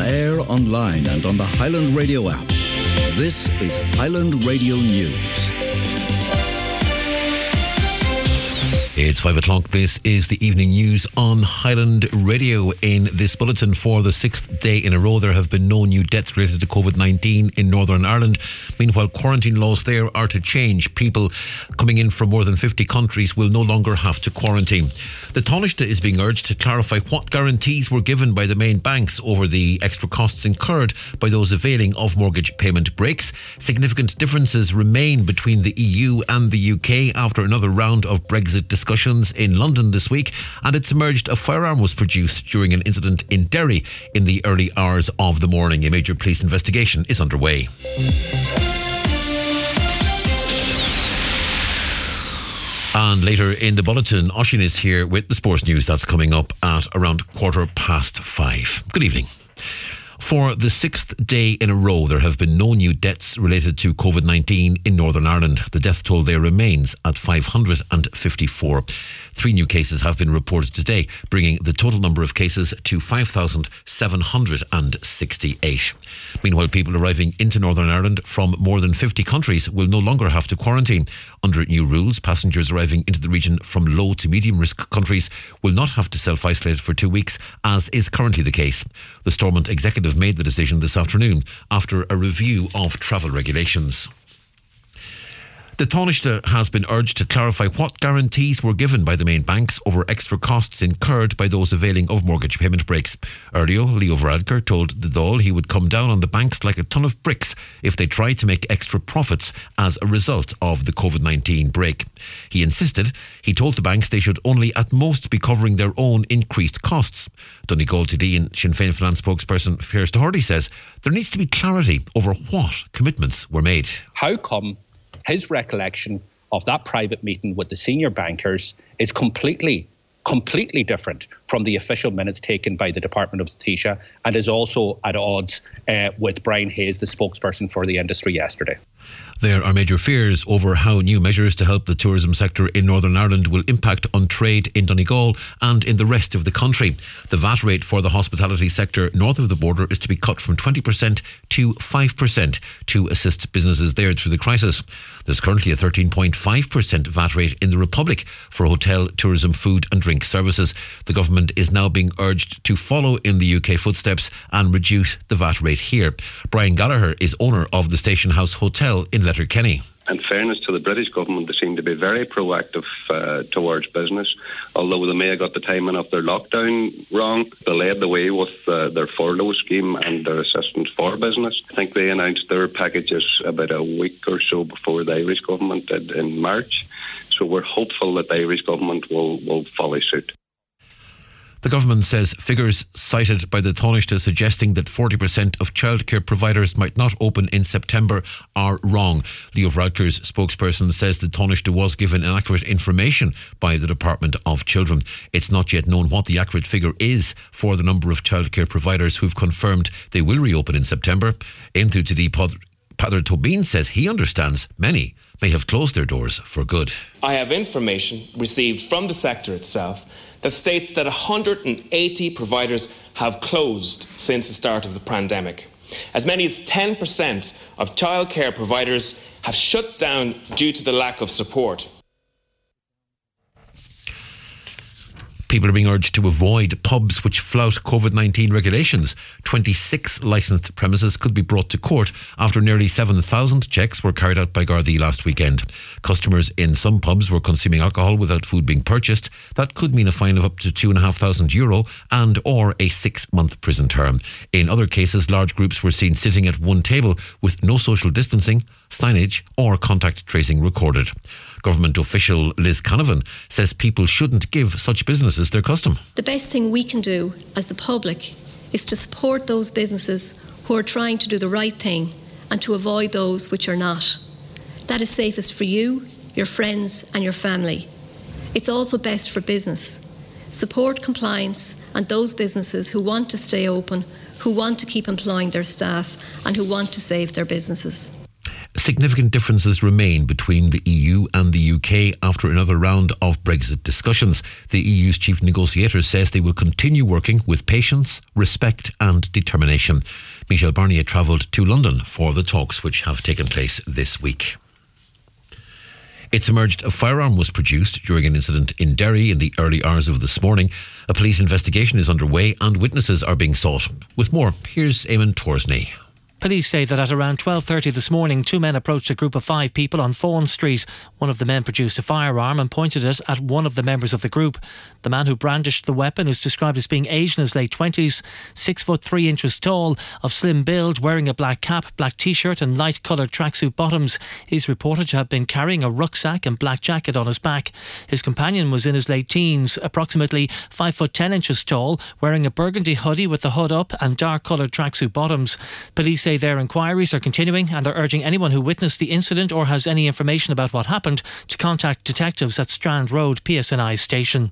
air, online and on the Highland Radio app. This is Highland Radio News. It's 5 o'clock. This is the evening news on Highland Radio. In this bulletin, for the sixth day in a row, there have been no new deaths related to COVID-19 in Northern Ireland. Meanwhile, quarantine laws there are to change. People coming in from more than 50 countries will no longer have to quarantine. The Taoiseach is being urged to clarify what guarantees were given by the main banks over the extra costs incurred by those availing of mortgage payment breaks. Significant differences remain between the EU and the UK after another round of Brexit discussions in London this week, and it's emerged a firearm was produced during an incident in Derry in the early hours of the morning. A major police investigation is underway. And later in the bulletin, Oisín is here with the sports news that's coming up at around 5:15. Good evening. For the sixth day in a row, there have been no new deaths related to COVID-19 in Northern Ireland. The death toll there remains at 554. 3 new cases have been reported today, bringing the total number of cases to 5,768. Meanwhile, people arriving into Northern Ireland from more than 50 countries will no longer have to quarantine. Under new rules, passengers arriving into the region from low to medium risk countries will not have to self-isolate for 2 weeks, as is currently the case. The Stormont executive made the decision this afternoon after a review of travel regulations. The Taoiseach has been urged to clarify what guarantees were given by the main banks over extra costs incurred by those availing of mortgage payment breaks. Earlier, Leo Varadkar told the Dáil he would come down on the banks like a ton of bricks if they tried to make extra profits as a result of the COVID-19 break. He insisted he told the banks they should only at most be covering their own increased costs. Donegal TD and Sinn Féin Finance spokesperson Piers Doherty says there needs to be clarity over what commitments were made. How come his recollection of that private meeting with the senior bankers is completely different from the official minutes taken by the Department of the Taoiseach, and is also at odds with Brian Hayes, the spokesperson for the industry, yesterday. There are major fears over how new measures to help the tourism sector in Northern Ireland will impact on trade in Donegal and in the rest of the country. The VAT rate for the hospitality sector north of the border is to be cut from 20% to 5% to assist businesses there through the crisis. There's currently a 13.5% VAT rate in the Republic for hotel, tourism, food and drink services. The government is now being urged to follow in the UK footsteps and reduce the VAT rate here. Brian Gallagher is owner of the Station House Hotel in Letterkenny. In fairness to the British government, they seem to be very proactive towards business. Although they may have got the timing of their lockdown wrong, they led the way with their furlough scheme and their assistance for business. I think they announced their packages about a week or so before the Irish government did in March. So we're hopeful that the Irish government will follow suit. The government says figures cited by the Taoiseach suggesting that 40% of childcare providers might not open in September are wrong. Leo Varadkar's spokesperson says the Taoiseach was given inaccurate information by the Department of Children. It's not yet known what the accurate figure is for the number of childcare providers who've confirmed they will reopen in September. Aimthú TD Peadar Tobin says he understands many may have closed their doors for good. I have information received from the sector itself that states that 180 providers have closed since the start of the pandemic. As many as 10% of childcare providers have shut down due to the lack of support. People are being urged to avoid pubs which flout COVID-19 regulations. 26 licensed premises could be brought to court after nearly 7,000 checks were carried out by Gardaí last weekend. Customers in some pubs were consuming alcohol without food being purchased. That could mean a fine of up to €2,500 and or a 6-month prison term. In other cases, large groups were seen sitting at one table with no social distancing, signage or contact tracing recorded. Government official Liz Canavan says people shouldn't give such businesses their custom. The best thing we can do as the public is to support those businesses who are trying to do the right thing and to avoid those which are not. That is safest for you, your friends and your family. It's also best for business. Support compliance and those businesses who want to stay open, who want to keep employing their staff and who want to save their businesses. Significant differences remain between the EU and the UK after another round of Brexit discussions. The EU's chief negotiator says they will continue working with patience, respect and determination. Michel Barnier travelled to London for the talks which have taken place this week. It's emerged a firearm was produced during an incident in Derry in the early hours of this morning. A police investigation is underway and witnesses are being sought. With more, here's Eamon Torsney. Police say that at around 12:30 this morning, two men approached a group of 5 people on Fawn Street. One of the men produced a firearm and pointed it at one of the members of the group. The man who brandished the weapon is described as being aged in his late 20s, 6 foot 3 inches tall, of slim build, wearing a black cap, black t-shirt and light coloured tracksuit bottoms. He's reported to have been carrying a rucksack and black jacket on his back. His companion was in his late teens, approximately 5 foot 10 inches tall, wearing a burgundy hoodie with the hood up and dark coloured tracksuit bottoms. Police say their inquiries are continuing and they're urging anyone who witnessed the incident or has any information about what happened to contact detectives at Strand Road PSNI station.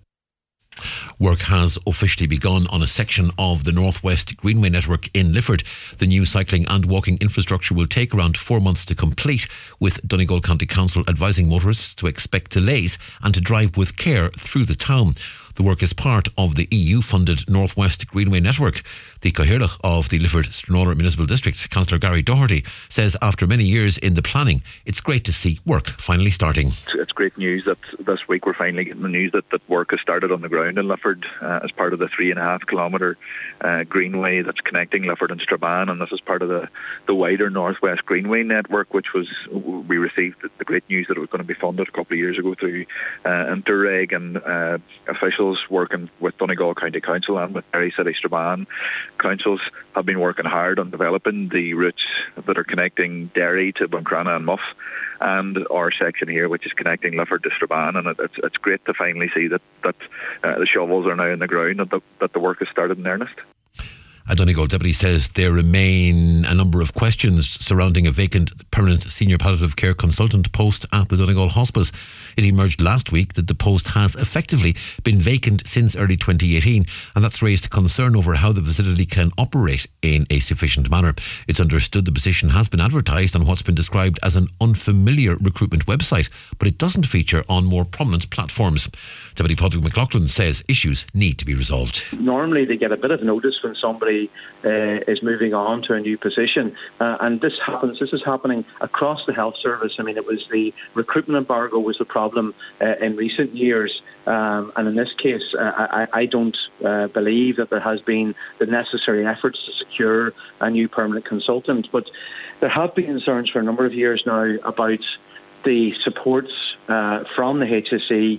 Work has officially begun on a section of the North West Greenway network in Lifford. The new cycling and walking infrastructure will take around 4 months to complete, with Donegal County Council advising motorists to expect delays and to drive with care through the town. The work is part of the EU-funded North West Greenway network. The Cathaoirleach of the Lifford-Stranraer Municipal District, Councillor Gary Doherty, says after many years in the planning, it's great to see work finally starting. It's great news that this week we're finally getting the news that work has started on the ground in Lifford as part of the 3.5 kilometre greenway that's connecting Lifford and Strabane, and this is part of the wider North West Greenway network, which we received the great news that it was going to be funded a couple of years ago through Interreg, and officials working with Donegal County Council and with Derry City Strabane councils have been working hard on developing the routes that are connecting Derry to Buncrana and Muff, and our section here which is connecting Lifford to Strabane, and it's great to finally see that the shovels are now in the ground and that the work has started in earnest. A Donegal deputy says there remain a number of questions surrounding a vacant permanent senior palliative care consultant post at the Donegal Hospice. It emerged last week that the post has effectively been vacant since early 2018, and that's raised concern over how the facility can operate in a sufficient manner. It's understood the position has been advertised on what's been described as an unfamiliar recruitment website, but it doesn't feature on more prominent platforms. Deputy Padraig McLaughlin says issues need to be resolved. Normally they get a bit of notice when somebody is moving on to a new position, and this is happening across the health service. I mean, it was the recruitment embargo was the problem in recent years, and in this case I don't believe that there has been the necessary efforts to secure a new permanent consultant, but there have been concerns for a number of years now about the supports from the HSE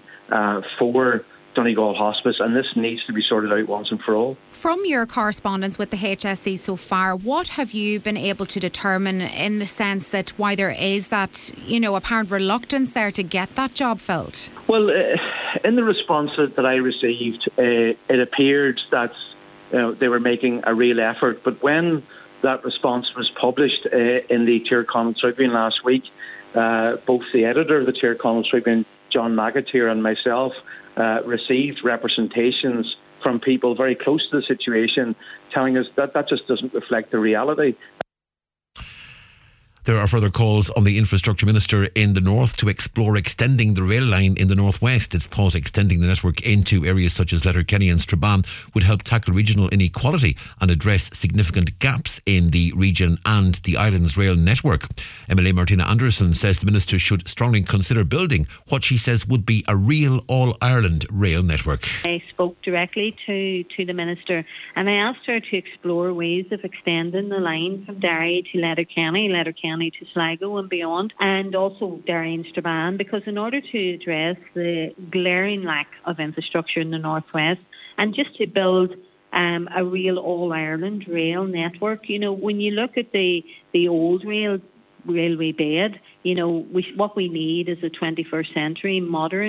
for Donegal Hospice, and this needs to be sorted out once and for all. From your correspondence with the HSE so far, what have you been able to determine in the sense that why there is that, apparent reluctance there to get that job filled? Well, in the response that I received, it appeared that they were making a real effort, but when that response was published in the Tyrconnell Tribune last week, both the editor of the Tyrconnell Tribune, John McAteer, and myself received representations from people very close to the situation telling us that just doesn't reflect the reality. There are further calls on the Infrastructure Minister in the North to explore extending the rail line in the North West. It's thought extending the network into areas such as Letterkenny and Strabane would help tackle regional inequality and address significant gaps in the region and the island's rail network. MLA Martina Anderson says the Minister should strongly consider building what she says would be a real All-Ireland rail network. I spoke directly to the Minister and I asked her to explore ways of extending the line from Derry to Letterkenny to Sligo and beyond, and also Derry and Strabane, because in order to address the glaring lack of infrastructure in the North West and just to build a real All-Ireland rail network, when you look at the old railway bed, what we need is a 21st century modern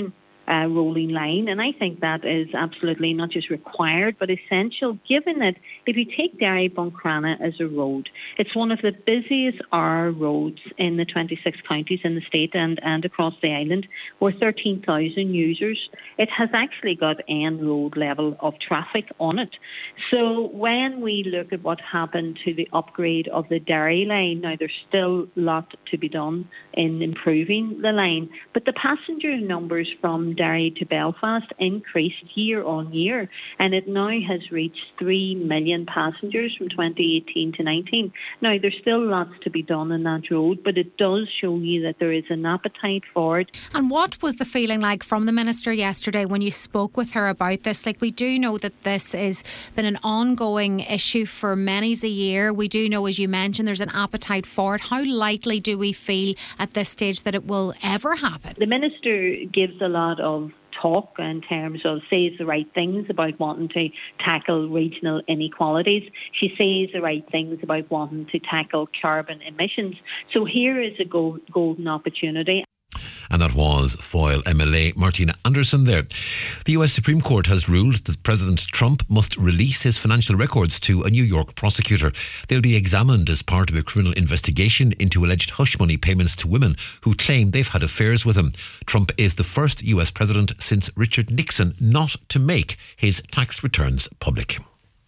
rolling line, and I think that is absolutely not just required but essential, given that if you take Derry-Buncrana as a road, it's one of the busiest hour roads in the 26 counties in the state and across the island, where 13,000 users. It has actually got end road level of traffic on it. So when we look at what happened to the upgrade of the Derry line, now there's still a lot to be done in improving the line, but the passenger numbers from Derry to Belfast increased year on year, and it now has reached 3 million passengers from 2018 to 19. Now, there's still lots to be done on that road, but it does show you that there is an appetite for it. And what was the feeling like from the Minister yesterday when you spoke with her about this? Like, we do know that this has been an ongoing issue for many a year. We do know, as you mentioned, there's an appetite for it. How likely do we feel at this stage that it will ever happen? The Minister gives a lot of talk in terms of says the right things about wanting to tackle regional inequalities. She says the right things about wanting to tackle carbon emissions. So here is a golden opportunity. And that was Foyle MLA Martina Anderson there. The US Supreme Court has ruled that President Trump must release his financial records to a New York prosecutor. They'll be examined as part of a criminal investigation into alleged hush money payments to women who claim they've had affairs with him. Trump is the first US president since Richard Nixon not to make his tax returns public.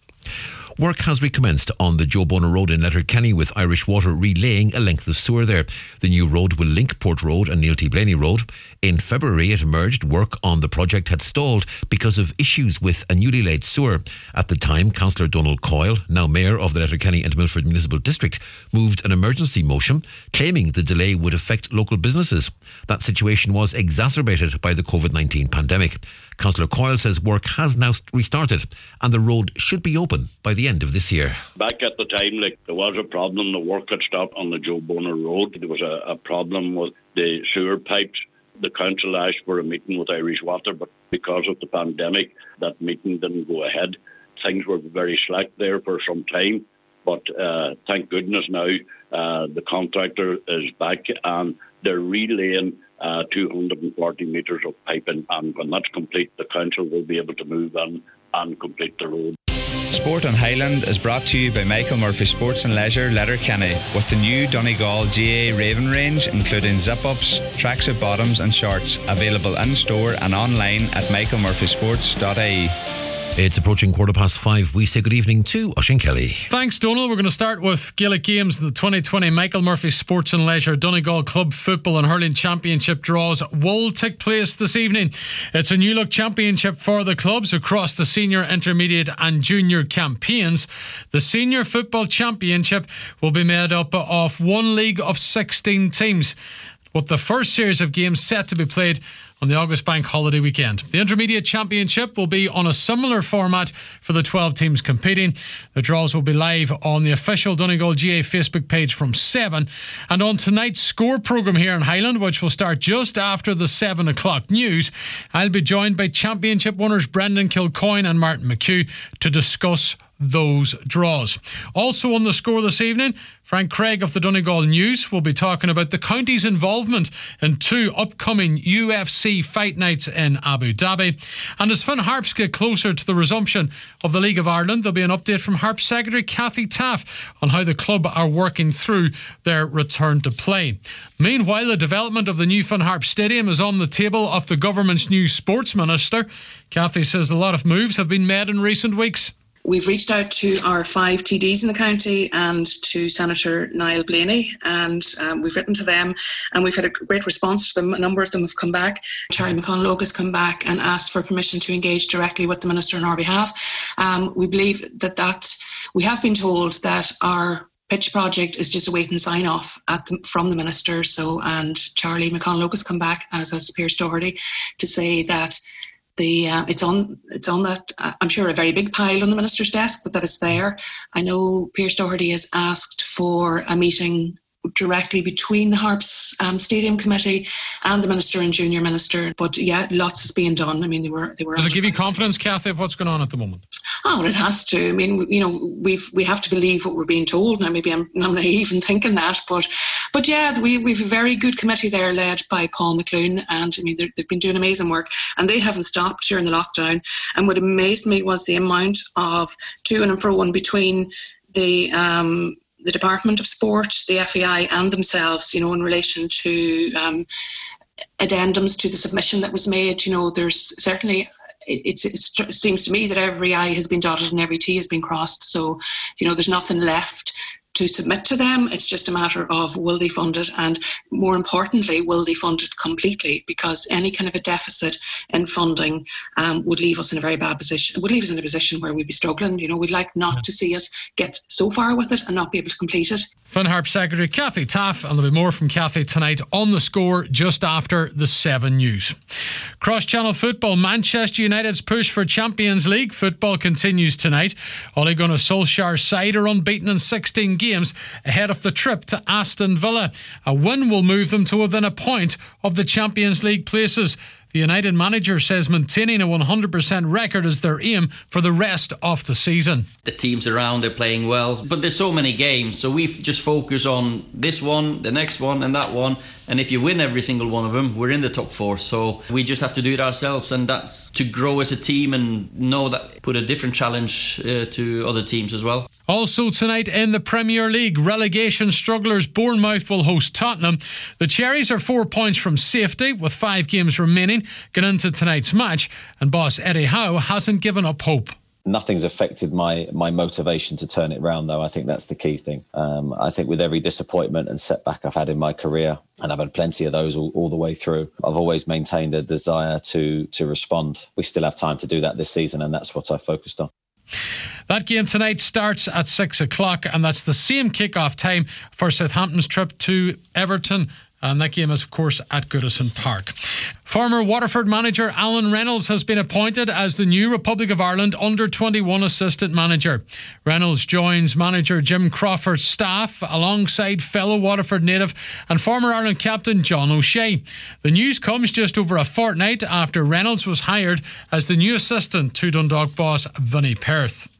Work has recommenced on the Joe Bonar Road in Letterkenny, with Irish Water relaying a length of sewer there. The new road will link Port Road and Neil T. Blaney Road. In February, it emerged work on the project had stalled because of issues with a newly laid sewer. At the time, Councillor Donald Coyle, now Mayor of the Letterkenny and Milford Municipal District, moved an emergency motion claiming the delay would affect local businesses. That situation was exacerbated by the COVID-19 pandemic. Councillor Coyle says work has now restarted and the road should be open by the end of this year. Back at the time, there was a problem. The work had stopped on the Joe Bonar Road. There was a problem with the sewer pipes. The council asked for a meeting with Irish Water, but because of the pandemic, that meeting didn't go ahead. Things were very slack there for some time, but thank goodness now the contractor is back and they're relaying 240 metres of piping, and when that's complete, the council will be able to move in and complete the road. Sport on Highland is brought to you by Michael Murphy Sports and Leisure, Letterkenny, with the new Donegal GA Raven range, including zip-ups, tracksuit bottoms and shorts, available in-store and online at michaelmurphysports.ie. It's approaching 5:15. We say good evening to Oisín Kelly. Thanks, Donal. We're going to start with Gaelic Games. The 2020 Michael Murphy Sports and Leisure Donegal Club Football and Hurling Championship draws will take place this evening. It's a new look championship for the clubs across the senior, intermediate and junior campaigns. The Senior Football Championship will be made up of one league of 16 teams, with the first series of games set to be played on the August Bank holiday weekend. The Intermediate Championship will be on a similar format for the 12 teams competing. The draws will be live on the official Donegal GA Facebook page from 7, and on tonight's score programme here in Highland, which will start just after the 7 o'clock news. I'll be joined by championship winners Brendan Kilcoyne and Martin McHugh to discuss those draws. Also on the score this evening, Frank Craig of the Donegal News will be talking about the county's involvement in 2 upcoming UFC fight nights in Abu Dhabi. And as Finn Harps get closer to the resumption of the League of Ireland, there'll be an update from Harps Secretary Cathy Taff on how the club are working through their return to play. Meanwhile, the development of the new Finn Harps Stadium is on the table of the government's new sports minister. Cathy says a lot of moves have been made in recent weeks. We've reached out to our 5 TDs in the county and to Senator Niall Blaney, and we've written to them and we've had a great response to them. A number of them have come back. Charlie McConalogue has come back and asked for permission to engage directly with the Minister on our behalf. We believe that we have been told that our pitch project is just awaiting sign off from the Minister. And Charlie McConalogue has come back, as has Pierce Doherty, to say that it's on that, I'm sure, a very big pile on the Minister's desk, but that it's there. I know Pierce Doherty has asked for a meeting directly between the Harps Stadium Committee and the Minister and Junior Minister. But yeah, lots is being done. I mean, they were. Does it give you confidence, Cathy, of what's going on at the moment? Oh, well, it has to. I mean, we have to believe what we're being told. Now, maybe I'm naive in thinking that, but yeah, we've a very good committee there led by Paul McClune, and I mean, they've been doing amazing work, and they haven't stopped during the lockdown. And what amazed me was the amount of to and fro between the Department of Sport, the FAI, and themselves, in relation to addendums to the submission that was made. There's certainly. It seems to me that every I has been dotted and every T has been crossed. So, there's nothing left to submit to them. It's just a matter of will they fund it, and more importantly, will they fund it completely? Because any kind of a deficit in funding would leave us in a very bad position. It would leave us in a position where we'd be struggling. We'd like not to see us get so far with it and not be able to complete it. Finn Harp Secretary Kathy Taff, and there'll be more from Kathy tonight on The Score just after the 7 news. Cross-channel football, Manchester United's push for Champions League football continues tonight. Ole Gunnar Solskjaer's side are unbeaten in 16 games ahead of the trip to Aston Villa. A win will move them to within a point of the Champions League places. The United manager says maintaining a 100% record is their aim for the rest of the season. The teams around are playing well, but there's so many games, so we just focus on this one, the next one and that one. And if you win every single one of them, we're in the top 4. So we just have to do it ourselves, and that's to grow as a team and know that put a different challenge to other teams as well. Also tonight in the Premier League, relegation strugglers Bournemouth will host Tottenham. The Cherries are 4 points from safety with 5 games remaining. Get into tonight's match, and boss Eddie Howe hasn't given up hope. Nothing's affected my motivation to turn it round, though. I think that's the key thing. I think with every disappointment and setback I've had in my career, and I've had plenty of those all the way through, I've always maintained a desire to respond. We still have time to do that this season, and that's what I focused on. That game tonight starts at 6 o'clock, and that's the same kick-off time for Southampton's trip to Everton. And that game is, of course, at Goodison Park. Former Waterford manager Alan Reynolds has been appointed as the new Republic of Ireland Under-21 assistant manager. Reynolds joins manager Jim Crawford's staff alongside fellow Waterford native and former Ireland captain John O'Shea. The news comes just over a fortnight after Reynolds was hired as the new assistant to Dundalk boss Vinnie Perth.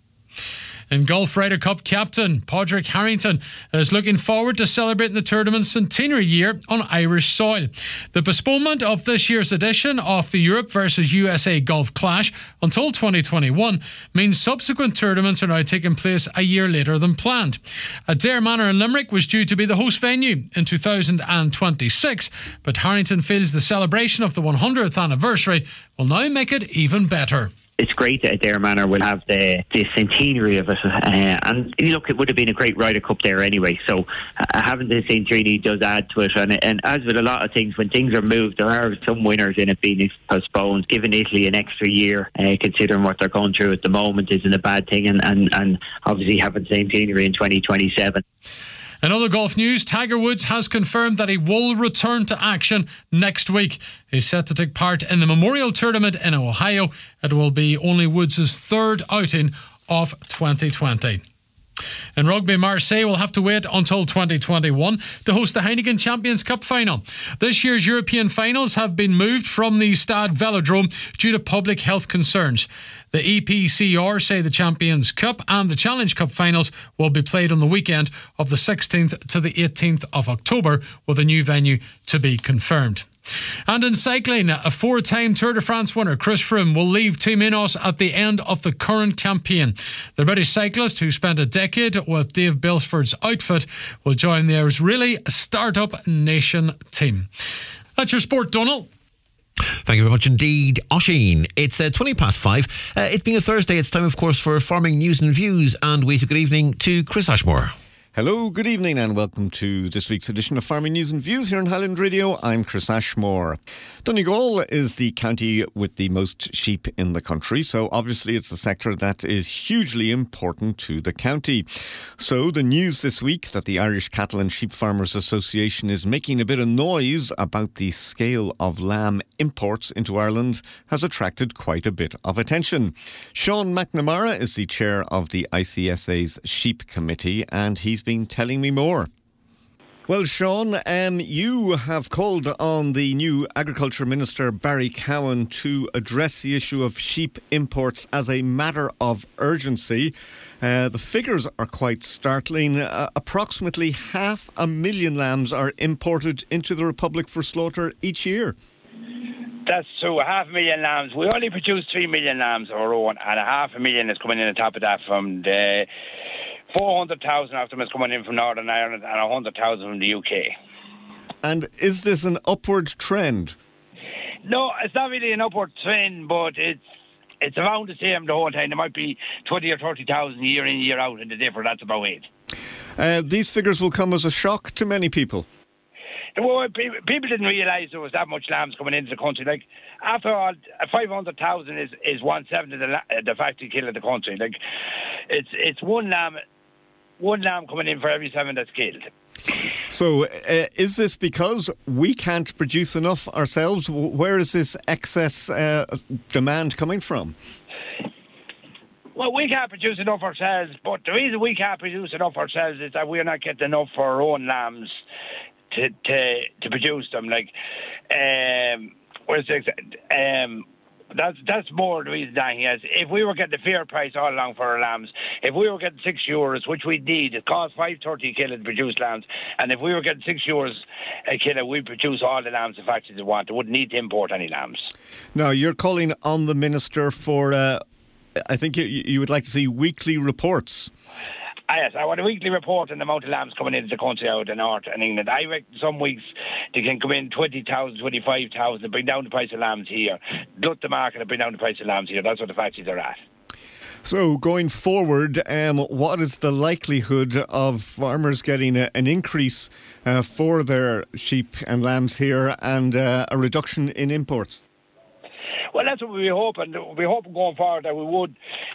In golf, Ryder Cup captain Padraig Harrington is looking forward to celebrating the tournament's centenary year on Irish soil. The postponement of this year's edition of the Europe versus USA Golf Clash until 2021 means subsequent tournaments are now taking place a year later than planned. Adare Manor in Limerick was due to be the host venue in 2026, but Harrington feels the celebration of the 100th anniversary will now make it even better. It's great that Adare Manor will have the centenary of it, and look, it would have been a great Ryder Cup there anyway, so having the centenary does add to it, and as with a lot of things, when things are moved, there are some winners in it being postponed. Giving Italy an extra year, considering what they're going through at the moment, isn't a bad thing, and obviously having centenary in 2027. In other golf news, Tiger Woods has confirmed that he will return to action next week. He's set to take part in the Memorial Tournament in Ohio. It will be only Woods' third outing of 2020. In rugby, Marseille will have to wait until 2021 to host the Heineken Champions Cup final. This year's European finals have been moved from the Stade Velodrome due to public health concerns. The EPCR say the Champions Cup and the Challenge Cup finals will be played on the weekend of the 16th to the 18th of October, with a new venue to be confirmed. And in cycling, a 4-time Tour de France winner, Chris Froome, will leave Team Ineos at the end of the current campaign. The British cyclist, who spent a decade with Dave Bilsford's outfit, will join the Israeli Startup Nation team. That's your sport, Donald. Thank you very much indeed, Oisin. It's 20 past 5. It being a Thursday, it's time, of course, for Farming News and Views, and we say good evening to Chris Ashmore. Hello, good evening and welcome to this week's edition of Farming News and Views here on Highland Radio. I'm Chris Ashmore. Donegal is the county with the most sheep in the country, so obviously it's a sector that is hugely important to the county. So the news this week that the Irish Cattle and Sheep Farmers Association is making a bit of noise about the scale of lamb imports into Ireland has attracted quite a bit of attention. Sean McNamara is the chair of the ICSA's Sheep Committee, and he's been telling me more. Well, Sean, you have called on the new Agriculture Minister, Barry Cowan, to address the issue of sheep imports as a matter of urgency. The figures are quite startling. Approximately 500,000 lambs are imported into the Republic for slaughter each year. That's true, 500,000 lambs. We only produce 3 million lambs of our own, and 500,000 is coming in on top of that from the 400,000 of them is coming in from Northern Ireland and 100,000 from the UK. And is this an upward trend? No, it's not really an upward trend, but it's around the same the whole time. There might be 20 or 30,000 year in, year out in the difference. That's about it. These figures will come as a shock to many people. Well, people didn't realise there was that much lambs coming into the country. Like, after all, 500,000 is 1/7 of the factory kill of the country. Like, it's one lamb coming in for every 7 that's killed. So, is this because we can't produce enough ourselves? Where is this excess demand coming from? Well, we can't produce enough ourselves, but the reason we can't produce enough ourselves is that we're not getting enough for our own lambs to produce them. Like, that's more the reason that he has. If we were getting a fair price all along for our lambs, if we were getting €6, which we need, it costs $5.30 a kilo to produce lambs, and if we were getting €6 a kilo, we'd produce all the lambs the factories would want. They wouldn't need to import any lambs. Now, you're calling on the Minister for, I think you would like to see weekly reports. Yes, I want a weekly report on the amount of lambs coming into the country out of the north and England. I reckon some weeks they can come in 20,000, 25,000 and bring down the price of lambs here. Glut the market and bring down the price of lambs here. That's what the factories are at. So going forward, what is the likelihood of farmers getting an increase for their sheep and lambs here and a reduction in imports? Well, that's what we're hoping. We're hoping going forward that we would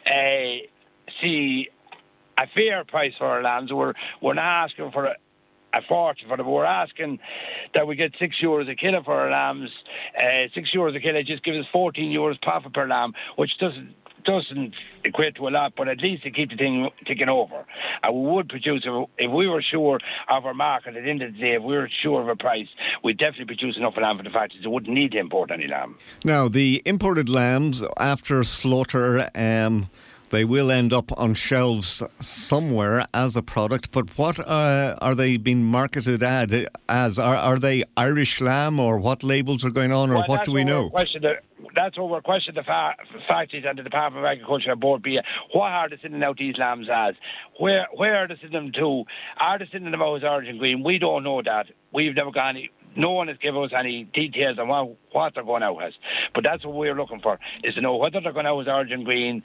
see a fair price for our lambs. We're not asking for a fortune for them. We're asking that we get €6 a kilo for our lambs. €6 a kilo just gives us €14 profit per lamb, which doesn't equate to a lot, but at least to keep the thing ticking over. And we would produce, if we were sure of our market at the end of the day, if we were sure of a price, we'd definitely produce enough lamb for the factories. They wouldn't need to import any lamb. Now, the imported lambs after slaughter, they will end up on shelves somewhere as a product, but what are they being marketed as? Are they Irish lamb, or what labels are going on, or what do we know? That's what we're questioning the factories and the Department of Agriculture and Board B. What are they sending out these lambs as? Where are they sending them to? Are they sending them out as Origin Green? We don't know that. We've never got any. No one has given us any details on what they're going out as. But that's what we're looking for, is to know whether they're going out as Origin Green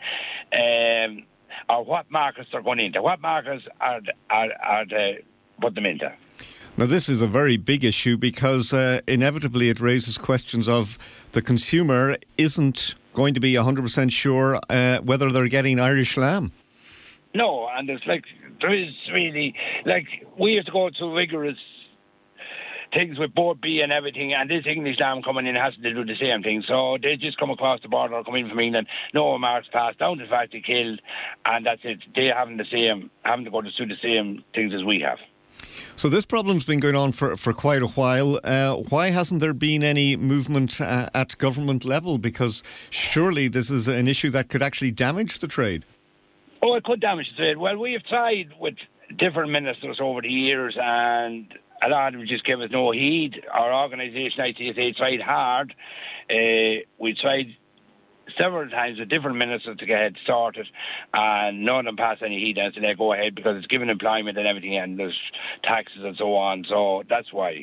or what markets they're going into. What markets are they put them into? Now, this is a very big issue because inevitably it raises questions of the consumer isn't going to be 100% sure whether they're getting Irish lamb. No, and there is really, we have to go through rigorous things with Board B and everything, and this English lamb coming in has to do the same thing. So they just come across the border or come in from England, no marks passed, down to the factory killed, and that's it. They having to go through the same things as we have. So this problem's been going on for quite a while. Why hasn't there been any movement at government level? Because surely this is an issue that could actually damage the trade. Oh, it could damage the trade. Well, we have tried with different ministers over the years, and a lot of them just gave us no heed. Our organisation, ITSA, tried hard. We tried several times with different ministers to get it sorted, and none of them passed any heed and said, they go ahead, because it's given employment and everything, and there's taxes and so on. So that's why.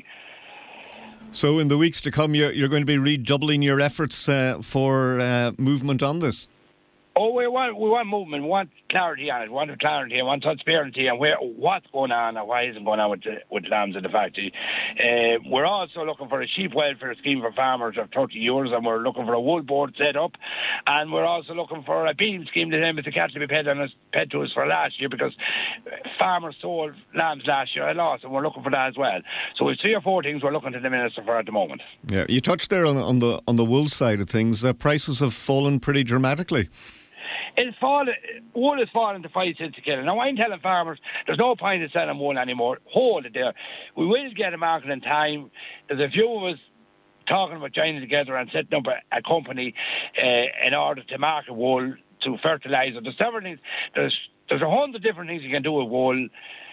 So in the weeks to come, you're going to be redoubling your efforts for movement on this? Oh, we want movement. We want clarity on it. We want clarity. We want transparency on what's going on and why isn't going on with lambs in the factory. We're also looking for a sheep welfare scheme for farmers of €30, and we're looking for a wool board set up, and we're also looking for a beam scheme to them if the cattle to be paid to us for last year, because farmers sold lambs last year at a loss, and we're looking for that as well. So we've 3 or 4 things we're looking to the Minister for at the moment. Yeah, you touched there on the wool side of things. Prices have fallen pretty dramatically. wool is falling to 5 cents a kilo. Now I'm telling farmers there's no point in selling wool anymore. Hold it there. We will get a market in time. There's a few of us talking about joining together and setting up a company in order to market wool to fertiliser. There's several things. There's 100 different things you can do with wool,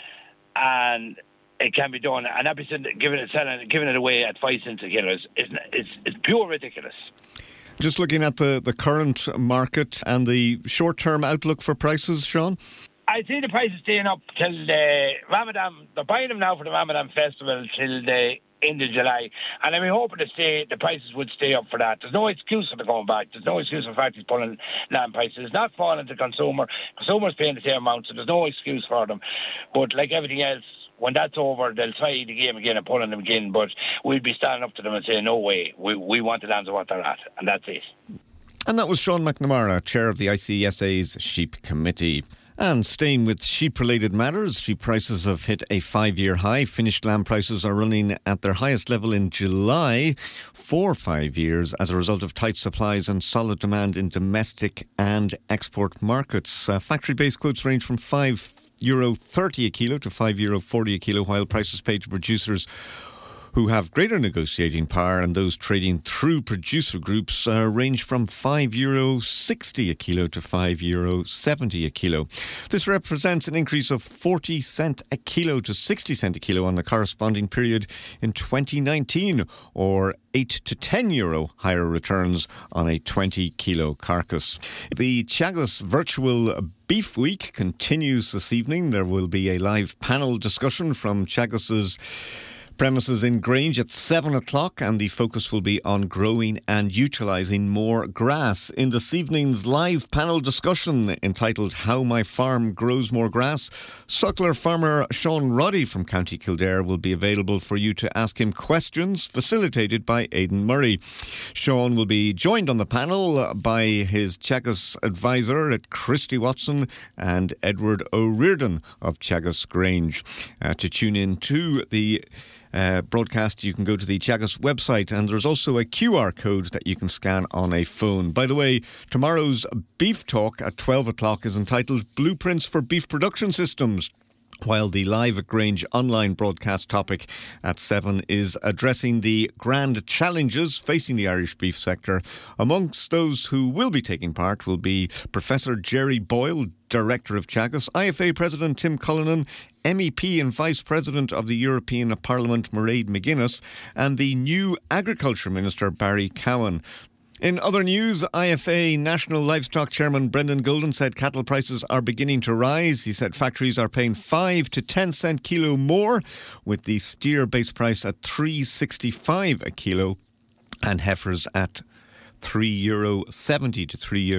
and it can be done. And that be giving it away at 5 cents a kilo is pure ridiculous. Just looking at the current market and the short-term outlook for prices, Sean? I see the prices staying up till the Ramadan. They're buying them now for the Ramadan festival till the end of July. And I'm hoping the prices would stay up for that. There's no excuse for the going back. There's no excuse for factories pulling lamb prices. It's not falling to consumer. Consumers paying the same amount, so there's no excuse for them. But like everything else, when that's over, they'll try the game again and pulling them again, but we'll be standing up to them and saying, no way, we want the lambs at what they're at, and that's it. And that was Sean McNamara, chair of the ICSA's Sheep Committee. And staying with sheep-related matters, sheep prices have hit a 5-year high. Finished lamb prices are running at their highest level in July for 5 years as a result of tight supplies and solid demand in domestic and export markets. Factory-based quotes range from €5.30 a kilo to €5.40 a kilo, while prices paid to producers who have greater negotiating power and those trading through producer groups range from €5.60 a kilo to €5.70 a kilo. This represents an increase of 40 cent a kilo to 60 cent a kilo on the corresponding period in 2019, or €8 to €10 higher returns on a 20 kilo carcass. The Teagasc Virtual Beef Week continues this evening. There will be a live panel discussion from Teagasc's premises in Grange at 7 o'clock, and the focus will be on growing and utilising more grass. In this evening's live panel discussion entitled How My Farm Grows More Grass, suckler farmer Sean Roddy from County Kildare will be available for you to ask him questions, facilitated by Aidan Murray. Sean will be joined on the panel by his Teagasc advisor at Christy Watson and Edward O'Riordan of Teagasc Grange. To tune in to the broadcast, you can go to the Teagasc website, and there's also a QR code that you can scan on a phone. By the way, tomorrow's Beef Talk at 12 o'clock is entitled Blueprints for Beef Production Systems, while the Live at Grange online broadcast topic at 7 is addressing the grand challenges facing the Irish beef sector. Amongst those who will be taking part will be Professor Jerry Boyle, Director of Teagasc, IFA President Tim Cullinan, MEP and Vice President of the European Parliament Mairead McGuinness, and the new Agriculture Minister Barry Cowan. In other news, IFA National Livestock Chairman Brendan Golden said cattle prices are beginning to rise. He said factories are paying 5 to 10 cent kilo more, with the steer base price at €3.65 a kilo and heifers at €3.70 to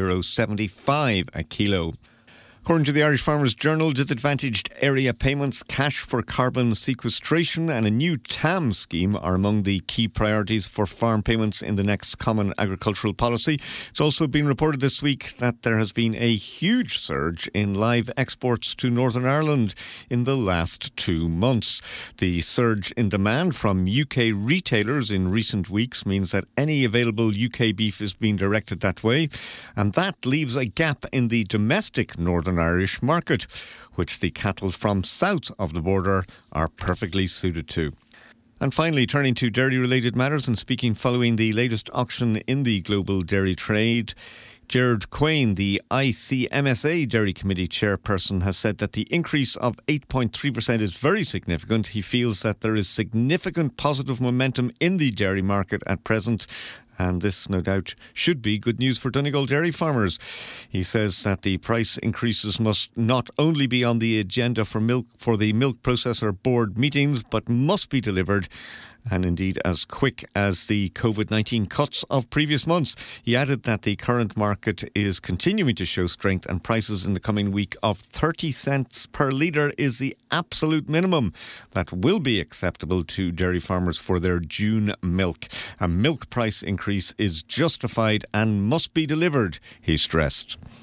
€3.75 a kilo. According to the Irish Farmers Journal, disadvantaged area payments, cash for carbon sequestration and a new TAM scheme are among the key priorities for farm payments in the next Common Agricultural Policy. It's also been reported this week that there has been a huge surge in live exports to Northern Ireland in the last 2 months. The surge in demand from UK retailers in recent weeks means that any available UK beef is being directed that way, and that leaves a gap in the domestic Northern Irish market, which the cattle from south of the border are perfectly suited to. And finally, turning to dairy-related matters and speaking following the latest auction in the global dairy trade, Gerard Quain, the ICMSA Dairy Committee chairperson, has said that the increase of 8.3% is very significant. He feels that there is significant positive momentum in the dairy market at present, and this, no doubt, should be good news for Donegal dairy farmers. He says that the price increases must not only be on the agenda for the Milk Processor Board meetings, but must be delivered, and indeed as quick as the COVID-19 cuts of previous months. He added that the current market is continuing to show strength, and prices in the coming week of 30 cents per litre is the absolute minimum that will be acceptable to dairy farmers for their June milk. A milk price increase is justified and must be delivered, he stressed.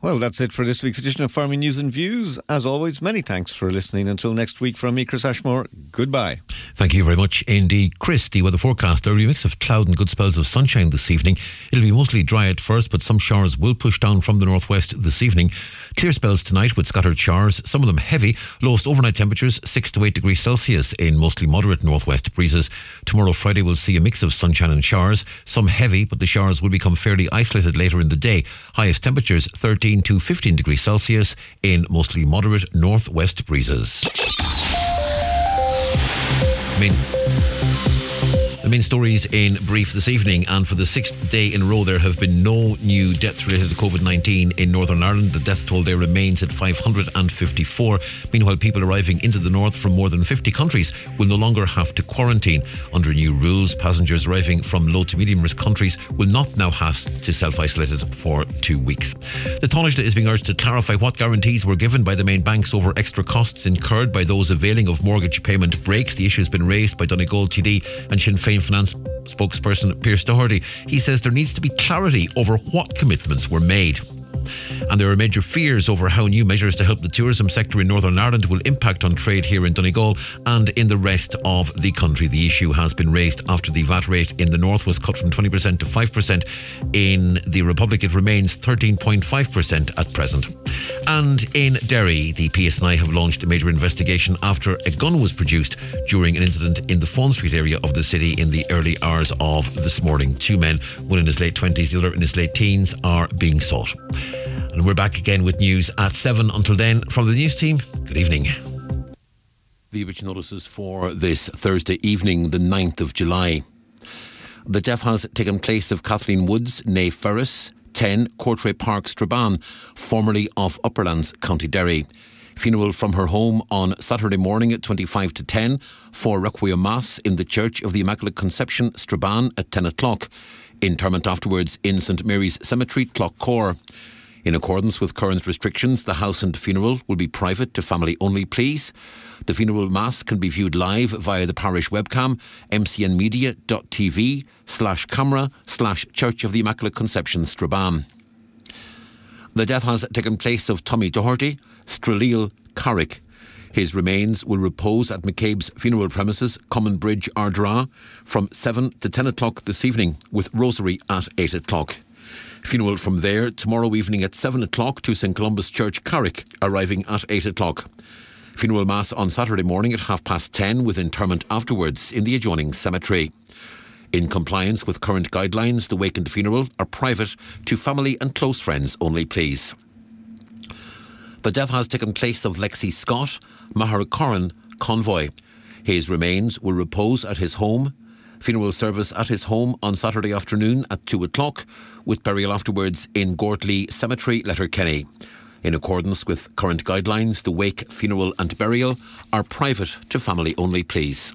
Well, that's it for this week's edition of Farming News and Views. As always, many thanks for listening. Until next week, from me, Chris Ashmore, goodbye. Thank you very much indeed, Chris. The weather forecast, a mix of cloud and good spells of sunshine this evening. It'll be mostly dry at first, but some showers will push down from the northwest this evening. Clear spells tonight with scattered showers, some of them heavy. Lowest overnight temperatures 6 to 8 degrees Celsius in mostly moderate northwest breezes. Tomorrow, Friday, we'll see a mix of sunshine and showers, some heavy, but the showers will become fairly isolated later in the day. Highest temperatures 13 to 15 degrees Celsius in mostly moderate northwest breezes. The main stories in brief this evening, and for the 6th day in a row there have been no new deaths related to COVID-19 in Northern Ireland. The death toll there remains at 554. Meanwhile, people arriving into the north from more than 50 countries will no longer have to quarantine. Under new rules, passengers arriving from low to medium risk countries will not now have to self-isolate for 2 weeks. The Taoiseach is being urged to clarify what guarantees were given by the main banks over extra costs incurred by those availing of mortgage payment breaks. The issue has been raised by Donegal TD and Sinn Féin Finance spokesperson Pearse Doherty. He says there needs to be clarity over what commitments were made. And there are major fears over how new measures to help the tourism sector in Northern Ireland will impact on trade here in Donegal and in the rest of the country. The issue has been raised after the VAT rate in the north was cut from 20% to 5%. In the Republic, it remains 13.5% at present. And in Derry, the PSNI have launched a major investigation after a gun was produced during an incident in the Fawn Street area of the city in the early hours of this morning. 2 men, one in his late 20s, the other in his late teens, are being sought. And we're back again with news at 7. Until then, from the news team, good evening. The original notices for this Thursday evening, the 9th of July. The death has taken place of Kathleen Woods, née Ferris, 10, Courtray Park, Strabane, formerly of Upperlands, County Derry. Funeral from her home on Saturday morning at 25 to 10 for Requiem Mass in the Church of the Immaculate Conception, Strabane at 10 o'clock. Interment afterwards in St Mary's Cemetery, Clough-Core. In accordance with current restrictions, the house and funeral will be private to family only, please. The funeral mass can be viewed live via the parish webcam, mcnmedia.tv/camera/Church of the Immaculate Conception, Strabane. The death has taken place of Tommy Doherty, Straleal, Carrick. His remains will repose at McCabe's funeral premises, Common Bridge, Ardra, from 7 to 10 o'clock this evening, with rosary at 8 o'clock. Funeral from there tomorrow evening at 7 o'clock to St Columba's Church, Carrick, arriving at 8 o'clock. Funeral Mass on Saturday morning at 10:30 with interment afterwards in the adjoining cemetery. In compliance with current guidelines, the wake and funeral are private to family and close friends only, please. The death has taken place of Lexi Scott, Mahar Corrin, Convoy. His remains will repose at his home. Funeral service at his home on Saturday afternoon at 2 o'clock, with burial afterwards in Gortley Cemetery, Letterkenny. In accordance with current guidelines, the wake, funeral and burial are private to family only, please.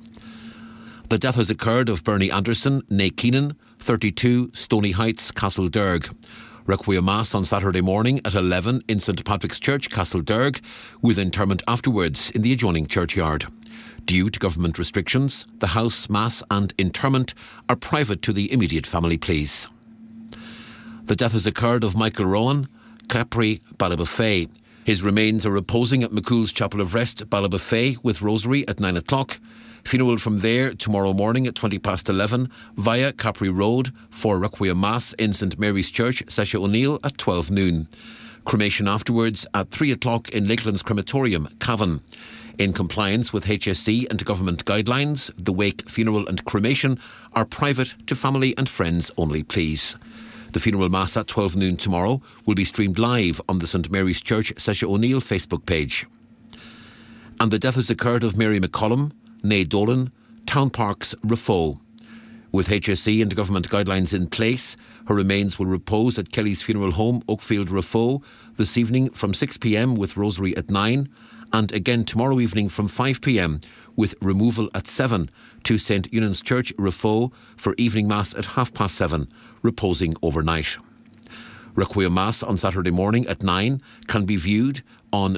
The death has occurred of Bernie Anderson, née Keenan, 32, Stony Heights, Castlederg. Requiem Mass on Saturday morning at 11 in St Patrick's Church, Castlederg, with interment afterwards in the adjoining churchyard. Due to government restrictions, the house, mass and interment are private to the immediate family, please. The death has occurred of Michael Rowan, Capri, Ballybofey. His remains are reposing at McCool's Chapel of Rest, Ballybofey, with rosary at 9 o'clock. Funeral from there tomorrow morning at 11:20 via Capri Road for Requiem Mass in St Mary's Church, Sesha O'Neill at 12 noon. Cremation afterwards at 3 o'clock in Lakelands Crematorium, Cavan. In compliance with HSE and government guidelines, the wake, funeral and cremation are private to family and friends only, please. The funeral mass at 12 noon tomorrow will be streamed live on the St Mary's Church Sesha O'Neill Facebook page. And the death has occurred of Mary McCollum, née Dolan, Town Parks, Rafo. With HSE and government guidelines in place, her remains will repose at Kelly's Funeral Home, Oakfield, Rafo, this evening from 6 p.m. with rosary at 9, and again tomorrow evening from 5 p.m. with removal at 7 to St Eunan's Church, Rafo, for evening mass at 7:30, reposing overnight. Requiem Mass on Saturday morning at 9 can be viewed on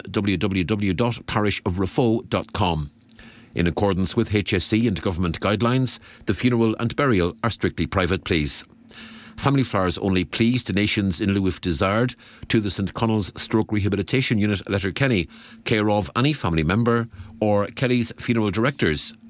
www.parishofrafo.com. In accordance with HSE and government guidelines, the funeral and burial are strictly private, please. Family Flowers only please donations in lieu if desired to the St Connell's Stroke Rehabilitation Unit, Letterkenny, care of any family member or Kelly's funeral directors